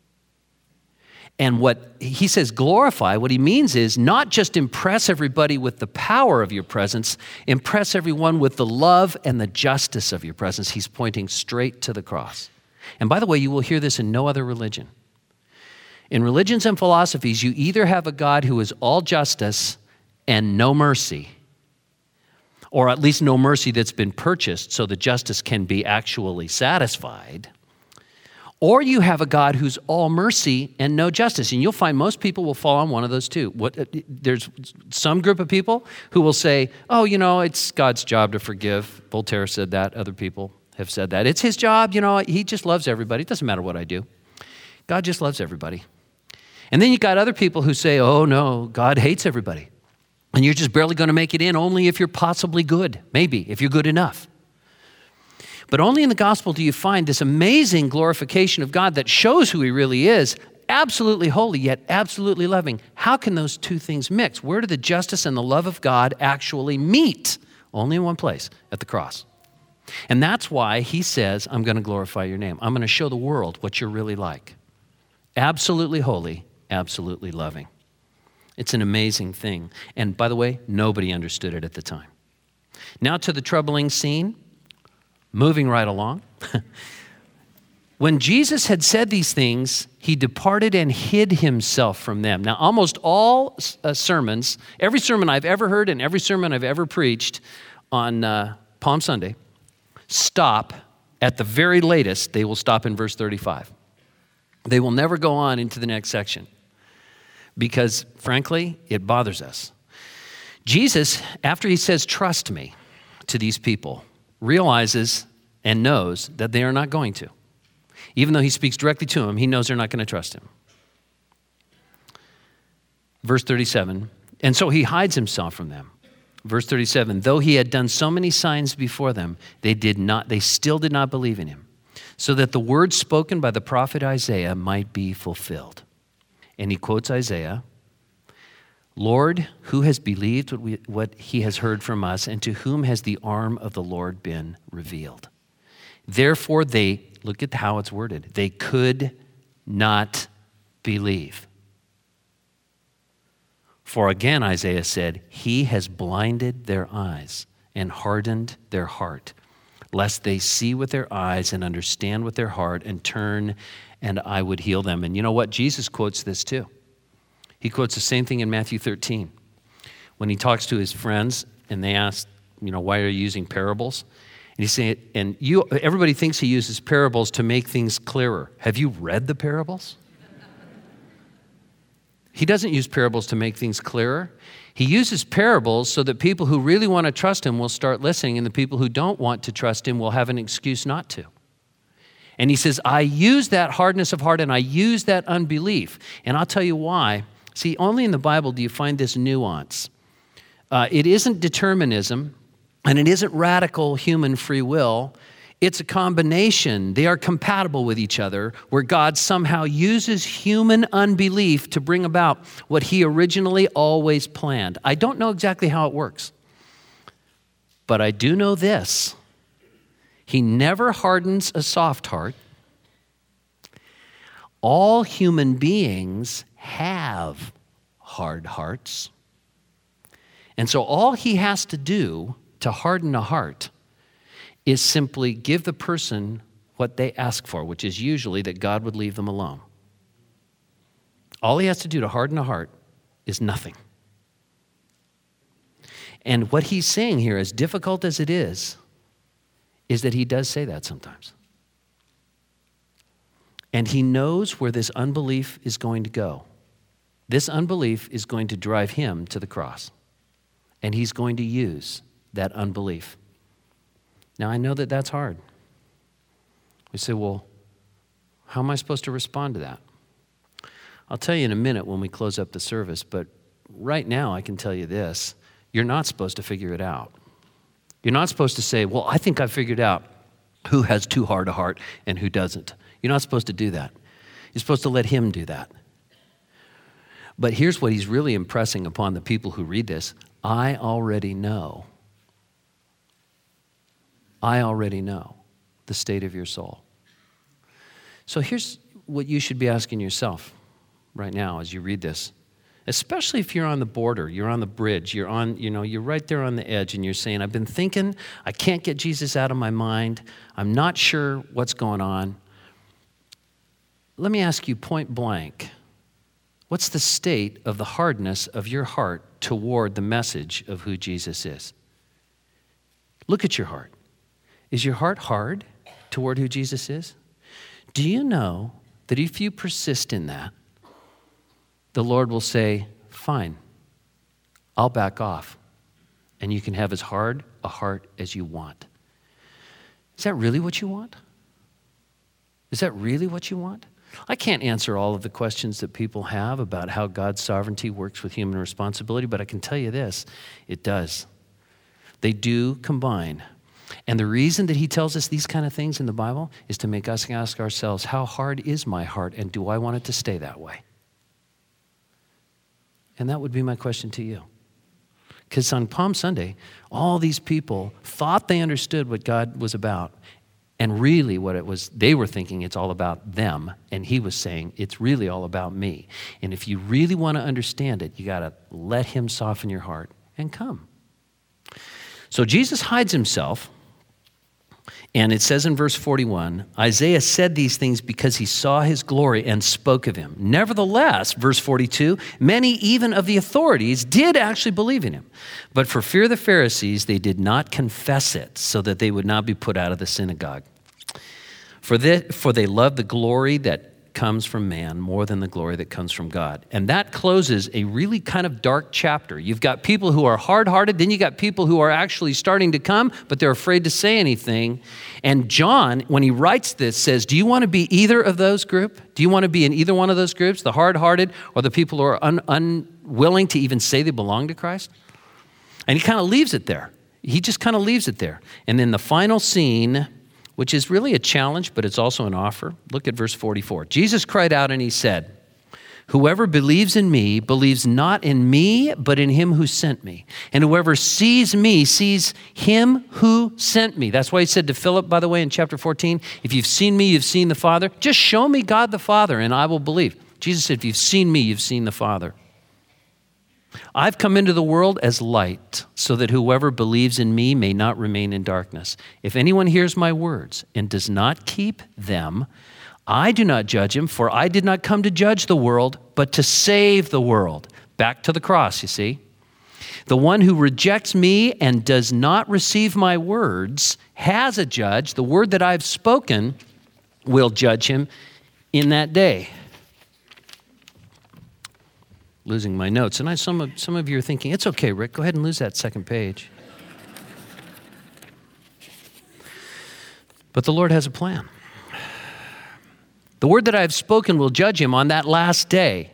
And what he says, glorify, what he means is not just impress everybody with the power of your presence, impress everyone with the love and the justice of your presence. He's pointing straight to the cross. And by the way, you will hear this in no other religion. In religions and philosophies, you either have a God who is all justice and no mercy, or at least no mercy that's been purchased so the justice can be actually satisfied, or you have a God who's all mercy and no justice. And you'll find most people will fall on one of those two. What, there's some group of people who will say, oh, you know, it's God's job to forgive. Voltaire said that. Other people have said that. It's his job. You know, he just loves everybody. It doesn't matter what I do. God just loves everybody. And then you got other people who say, oh, no, God hates everybody. And you're just barely going to make it in only if you're possibly good. Maybe, if you're good enough. But only in the gospel do you find this amazing glorification of God that shows who he really is, absolutely holy, yet absolutely loving. How can those two things mix? Where do the justice and the love of God actually meet? Only in one place, at the cross. And that's why he says, I'm going to glorify your name. I'm going to show the world what you're really like. Absolutely holy, absolutely loving. It's an amazing thing. And by the way, nobody understood it at the time. Now to the troubling scene. Moving right along. When Jesus had said these things, he departed and hid himself from them. Now, almost all uh, sermons, every sermon I've ever heard and every sermon I've ever preached on uh, Palm Sunday, stop at the very latest, they will stop in verse thirty-five. They will never go on into the next section because, frankly, it bothers us. Jesus, after he says, trust me, to these people, realizes and knows that they are not going to. Even though he speaks directly to them, he knows they're not going to trust him. Verse thirty-seven, and so he hides himself from them. Verse thirty-seven, though he had done so many signs before them, they did not, they still did not believe in him, so that the word spoken by the prophet Isaiah might be fulfilled. And he quotes Isaiah, Lord, who has believed what, we, what he has heard from us, and to whom has the arm of the Lord been revealed? Therefore they, look at how it's worded, they could not believe. For again, Isaiah said, he has blinded their eyes and hardened their heart, lest they see with their eyes and understand with their heart and turn, and I would heal them. And you know what? Jesus quotes this too. He quotes the same thing in Matthew thirteen. When he talks to his friends and they ask, you know, why are you using parables? And he's saying, and you, everybody thinks he uses parables to make things clearer. Have you read the parables? He doesn't use parables to make things clearer. He uses parables so that people who really want to trust him will start listening, and the people who don't want to trust him will have an excuse not to. And he says, I use that hardness of heart and I use that unbelief. And I'll tell you why. See, only in the Bible do you find this nuance. Uh, it isn't determinism, and it isn't radical human free will. It's a combination. They are compatible with each other, where God somehow uses human unbelief to bring about what he originally always planned. I don't know exactly how it works, but I do know this. He never hardens a soft heart. All human beings have hard hearts. And so all he has to do to harden a heart is simply give the person what they ask for, which is usually that God would leave them alone. All he has to do to harden a heart is nothing. And what he's saying here, as difficult as it is, is that he does say that sometimes. And he knows where this unbelief is going to go. This unbelief is going to drive him to the cross. And he's going to use that unbelief. Now, I know that that's hard. We say, well, how am I supposed to respond to that? I'll tell you in a minute when we close up the service, but right now I can tell you this. You're not supposed to figure it out. You're not supposed to say, well, I think I figured out who has too hard a heart and who doesn't. You're not supposed to do that. You're supposed to let him do that. But here's what he's really impressing upon the people who read this. I already know. I already know the state of your soul. So here's what you should be asking yourself right now as you read this. Especially if you're on the border, you're on the bridge, you're on, you know, you're right there on the edge and you're saying, I've been thinking, I can't get Jesus out of my mind. I'm not sure what's going on. Let me ask you point blank, what's the state of the hardness of your heart toward the message of who Jesus is? Look at your heart. Is your heart hard toward who Jesus is? Do you know that if you persist in that, the Lord will say, fine, I'll back off, and you can have as hard a heart as you want. Is that really what you want? Is that really what you want? I can't answer all of the questions that people have about how God's sovereignty works with human responsibility, but I can tell you this, it does. They do combine. And the reason that he tells us these kind of things in the Bible is to make us ask ourselves, how hard is my heart, and do I want it to stay that way? And that would be my question to you. Because on Palm Sunday, all these people thought they understood what God was about. And really what it was, they were thinking it's all about them. And he was saying, it's really all about me. And if you really want to understand it, you got to let him soften your heart and come. So Jesus hides himself. And it says in verse forty-one, Isaiah said these things because he saw his glory and spoke of him. Nevertheless, verse forty-two, many even of the authorities did actually believe in him. But for fear of the Pharisees, they did not confess it so that they would not be put out of the synagogue. For they, for they loved the glory that comes from man more than the glory that comes from God. And that closes a really kind of dark chapter. You've got people who are hard-hearted, then you got people who are actually starting to come, but they're afraid to say anything. And John, when he writes this, says, do you want to be either of those group? Do you want to be in either one of those groups, the hard-hearted or the people who are un- unwilling to even say they belong to Christ? And he kind of leaves it there. He just kind of leaves it there. And then the final scene, which is really a challenge, but it's also an offer. Look at verse forty-four. Jesus cried out and he said, whoever believes in me believes not in me, but in him who sent me. And whoever sees me sees him who sent me. That's why he said to Philip, by the way, in chapter fourteen, if you've seen me, you've seen the Father. Just show me God the Father and I will believe. Jesus said, if you've seen me, you've seen the Father. I've come into the world as light, so that whoever believes in me may not remain in darkness. If anyone hears my words and does not keep them, I do not judge him, for I did not come to judge the world, but to save the world. Back to the cross, you see. The one who rejects me and does not receive my words has a judge. The word that I've spoken will judge him in that day. losing my notes. And I, some, of, some of you are thinking, it's okay, Rick, go ahead and lose that second page. But the Lord has a plan. The word that I have spoken will judge him on that last day.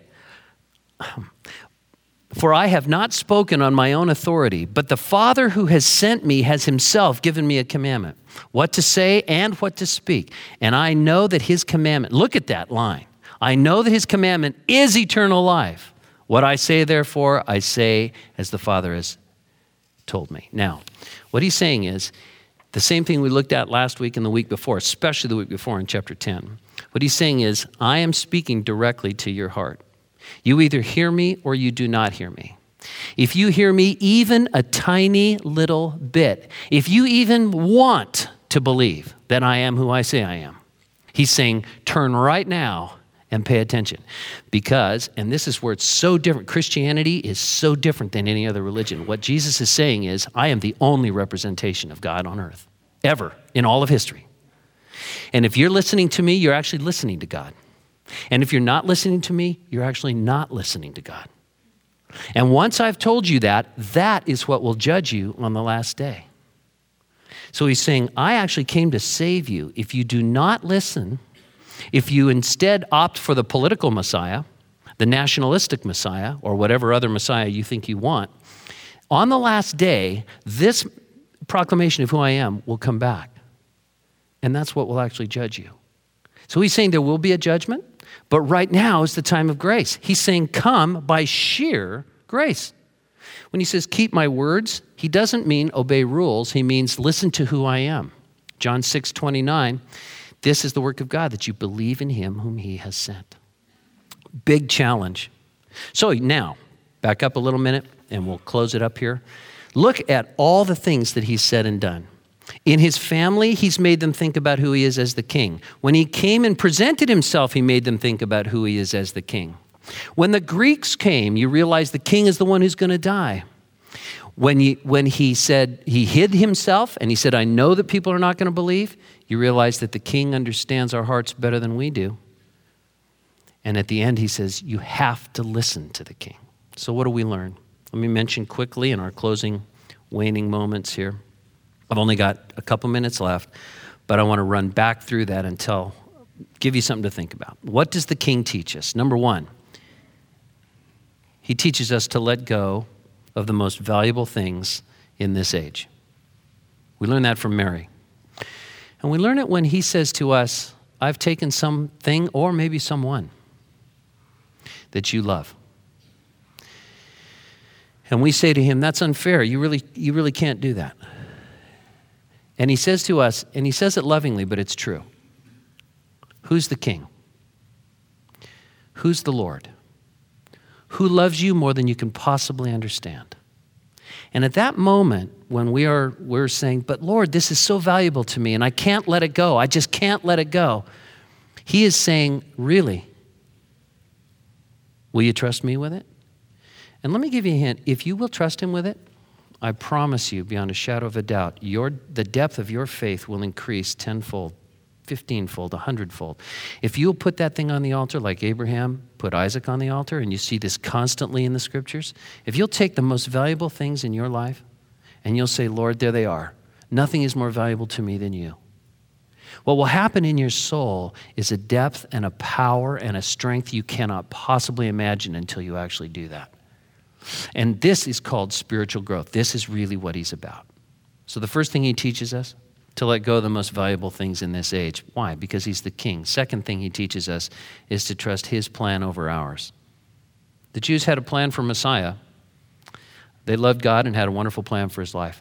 For I have not spoken on my own authority, but the Father who has sent me has himself given me a commandment, what to say and what to speak. And I know that his commandment, look at that line. I know that his commandment is eternal life. What I say, therefore, I say as the Father has told me. Now, what he's saying is the same thing we looked at last week and the week before, especially the week before in chapter ten. What he's saying is, I am speaking directly to your heart. You either hear me or you do not hear me. If you hear me even a tiny little bit, if you even want to believe that I am who I say I am, he's saying, turn right now and pay attention. Because, and this is where it's so different, Christianity is so different than any other religion. What Jesus is saying is, I am the only representation of God on earth, ever, in all of history. And if you're listening to me, you're actually listening to God. And if you're not listening to me, you're actually not listening to God. And once I've told you that, that is what will judge you on the last day. So he's saying, I actually came to save you. If you do not listen, if you instead opt for the political Messiah, the nationalistic Messiah, or whatever other Messiah you think you want, on the last day, this proclamation of who I am will come back. And that's what will actually judge you. So he's saying there will be a judgment, but right now is the time of grace. He's saying come by sheer grace. When he says keep my words, he doesn't mean obey rules. He means listen to who I am. John six twenty-nine, this is the work of God, that you believe in him whom he has sent. Big challenge. So now, back up a little minute and we'll close it up here. Look at all the things that he's said and done. In his family, he's made them think about who he is as the king. When he came and presented himself, he made them think about who he is as the king. When the Greeks came, you realize the king is the one who's going to die. When, you, when he said, he hid himself and he said, I know that people are not going to believe, you realize that the king understands our hearts better than we do. And at the end, he says, you have to listen to the king. So what do we learn? Let me mention quickly in our closing waning moments here. I've only got a couple minutes left, but I want to run back through that until, give you something to think about. What does the king teach us? Number one, he teaches us to let go of the most valuable things in this age. We learn that from Mary. And we learn it when he says to us, I've taken something or maybe someone that you love. And we say to him, that's unfair. You really, you really can't do that. And he says to us, and he says it lovingly, but it's true. Who's the king? Who's the Lord? Who loves you more than you can possibly understand? And at that moment, when we are we're saying, but Lord, this is so valuable to me, and I can't let it go. I just can't let it go. He is saying, really? Will you trust me with it? And let me give you a hint. If you will trust him with it, I promise you, beyond a shadow of a doubt, your, the depth of your faith will increase tenfold, fifteenfold, a hundredfold. If you'll put that thing on the altar like Abraham put Isaac on the altar, and you see this constantly in the scriptures, if you'll take the most valuable things in your life and you'll say, Lord, there they are. Nothing is more valuable to me than you. What will happen in your soul is a depth and a power and a strength you cannot possibly imagine until you actually do that. And this is called spiritual growth. This is really what he's about. So the first thing he teaches us, to let go of the most valuable things in this age. Why? Because he's the king. Second thing he teaches us is to trust his plan over ours. The Jews had a plan for Messiah. They loved God and had a wonderful plan for his life.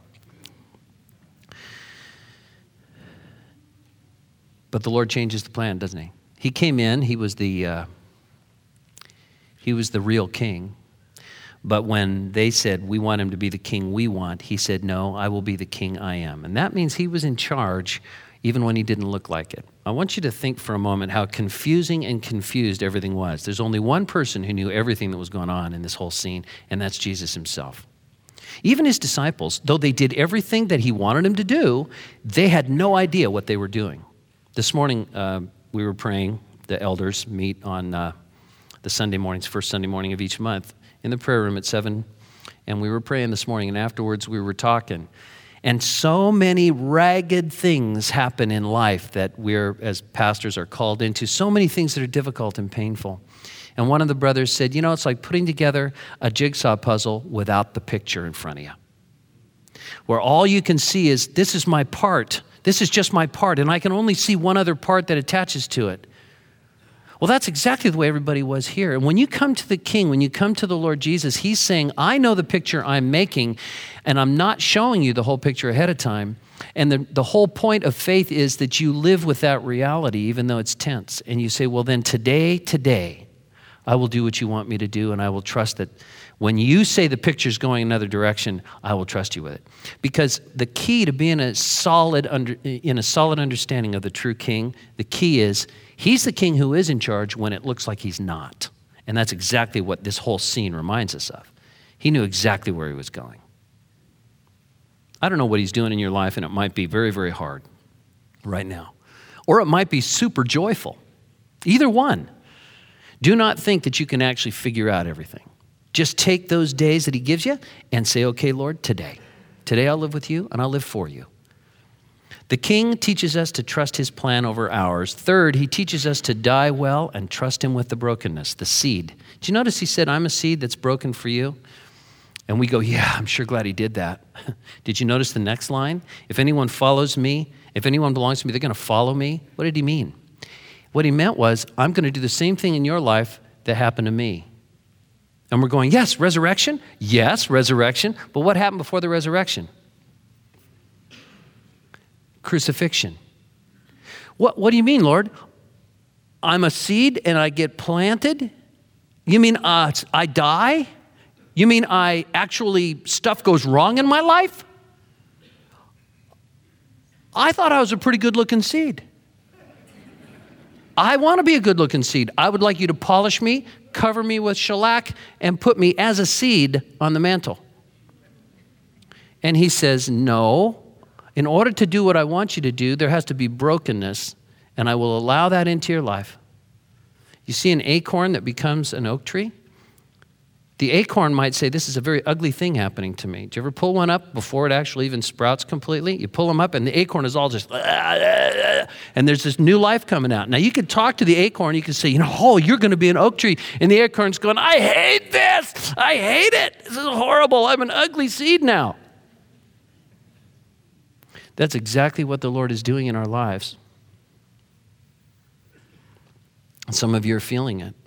But the Lord changes the plan, doesn't he? He came in, he was the, uh, he was the real king. But when they said, we want him to be the king we want, he said, no, I will be the king I am. And that means he was in charge even when he didn't look like it. I want you to think for a moment how confusing and confused everything was. There's only one person who knew everything that was going on in this whole scene, and that's Jesus himself. Even his disciples, though they did everything that he wanted them to do, they had no idea what they were doing. This morning, uh, we were praying, the elders meet on uh, the Sunday mornings, first Sunday morning of each month, in the prayer room at seven. And we were praying this morning, and afterwards we were talking. And so many ragged things happen in life that we're, as pastors, are called into. So many things that are difficult and painful. And one of the brothers said, you know, it's like putting together a jigsaw puzzle without the picture in front of you, where all you can see is, this is my part. This is just my part, and I can only see one other part that attaches to it. Well, that's exactly the way everybody was here. And when you come to the King, when you come to the Lord Jesus, he's saying, I know the picture I'm making, and I'm not showing you the whole picture ahead of time. And the, the whole point of faith is that you live with that reality, even though it's tense. And you say, well, then today, today, I will do what you want me to do, and I will trust that when you say the picture's going another direction, I will trust you with it. Because the key to being a solid under, in a solid understanding of the true King, the key is, he's the King who is in charge when it looks like he's not. And that's exactly what this whole scene reminds us of. He knew exactly where he was going. I don't know what he's doing in your life, and it might be very, very hard right now. Or it might be super joyful. Either one. Do not think that you can actually figure out everything. Just take those days that he gives you and say, okay, Lord, today. Today I'll live with you, and I'll live for you. The King teaches us to trust his plan over ours. Third, he teaches us to die well and trust him with the brokenness, the seed. Did you notice he said, I'm a seed that's broken for you? And we go, yeah, I'm sure glad he did that. Did you notice the next line? If anyone follows me, if anyone belongs to me, they're going to follow me. What did he mean? What he meant was, I'm going to do the same thing in your life that happened to me. And we're going, yes, resurrection? Yes, resurrection. But what happened before the resurrection? Crucifixion. What, what do you mean, Lord? I'm a seed and I get planted? You mean uh, I die? You mean I actually, stuff goes wrong in my life? I thought I was a pretty good-looking seed. I want to be a good-looking seed. I would like you to polish me, cover me with shellac, and put me as a seed on the mantle. And he says, no. In order to do what I want you to do, there has to be brokenness, and I will allow that into your life. You see an acorn that becomes an oak tree? The acorn might say, this is a very ugly thing happening to me. Do you ever pull one up before it actually even sprouts completely? You pull them up, and the acorn is all just, and there's this new life coming out. Now, you could talk to the acorn. You could say, you know, oh, you're going to be an oak tree. And the acorn's going, I hate this. I hate it. This is horrible. I'm an ugly seed now. That's exactly what the Lord is doing in our lives. Some of you are feeling it.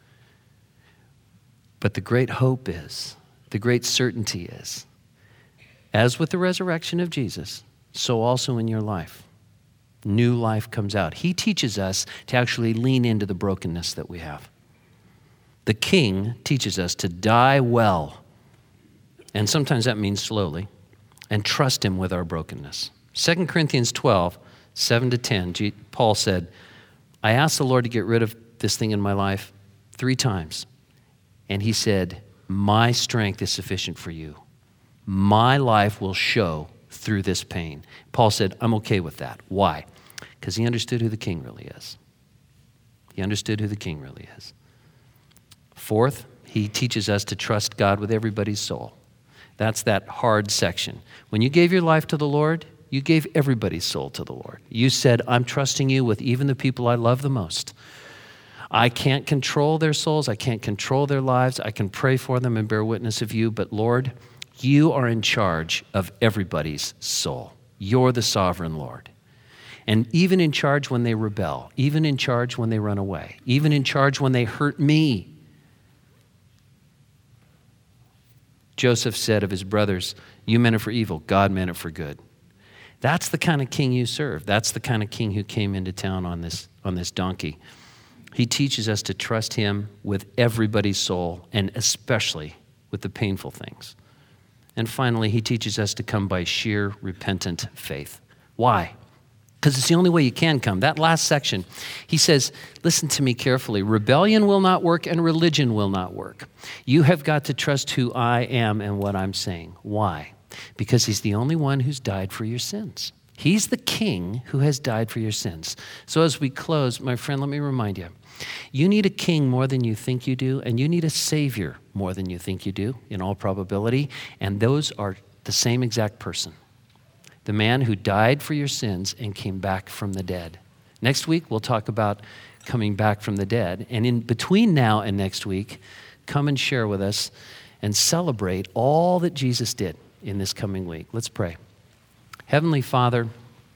But the great hope is, the great certainty is, as with the resurrection of Jesus, so also in your life. New life comes out. He teaches us to actually lean into the brokenness that we have. The King teaches us to die well, and sometimes that means slowly, and trust him with our brokenness. Second Corinthians twelve, seven to ten, Paul said, I asked the Lord to get rid of this thing in my life three times. And he said, my strength is sufficient for you. My life will show through this pain. Paul said, I'm okay with that. Why? Because he understood who the King really is. He understood who the King really is. Fourth, he teaches us to trust God with everybody's soul. That's that hard section. When you gave your life to the Lord, you gave everybody's soul to the Lord. You said, I'm trusting you with even the people I love the most. I can't control their souls. I can't control their lives. I can pray for them and bear witness of you. But Lord, you are in charge of everybody's soul. You're the sovereign Lord. And even in charge when they rebel, even in charge when they run away, even in charge when they hurt me. Joseph said of his brothers, you meant it for evil, God meant it for good. That's the kind of king you serve. That's the kind of king who came into town on this, on this donkey. He teaches us to trust him with everybody's soul, and especially with the painful things. And finally, he teaches us to come by sheer repentant faith. Why? Because it's the only way you can come. That last section, he says, listen to me carefully. Rebellion will not work and religion will not work. You have got to trust who I am and what I'm saying. Why? Because he's the only one who's died for your sins. He's the king who has died for your sins. So as we close, my friend, let me remind you, you need a king more than you think you do, and you need a savior more than you think you do, in all probability, and those are the same exact person. The man who died for your sins and came back from the dead. Next week, we'll talk about coming back from the dead. And in between now and next week, come and share with us and celebrate all that Jesus did in this coming week. Let's pray. Heavenly Father,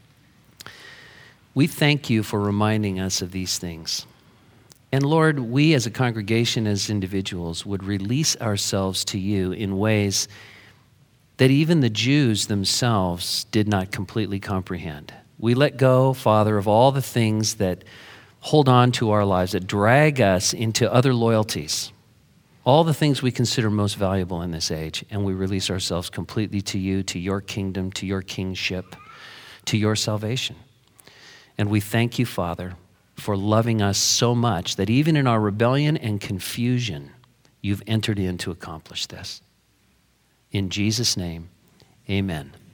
we thank you for reminding us of these things. And Lord, we as a congregation, as individuals, would release ourselves to you in ways that even the Jews themselves did not completely comprehend. We let go, Father, of all the things that hold on to our lives, that drag us into other loyalties, all the things we consider most valuable in this age, and we release ourselves completely to you, to your kingdom, to your kingship, to your salvation. And we thank you, Father, for loving us so much that even in our rebellion and confusion, you've entered in to accomplish this. In Jesus' name, amen.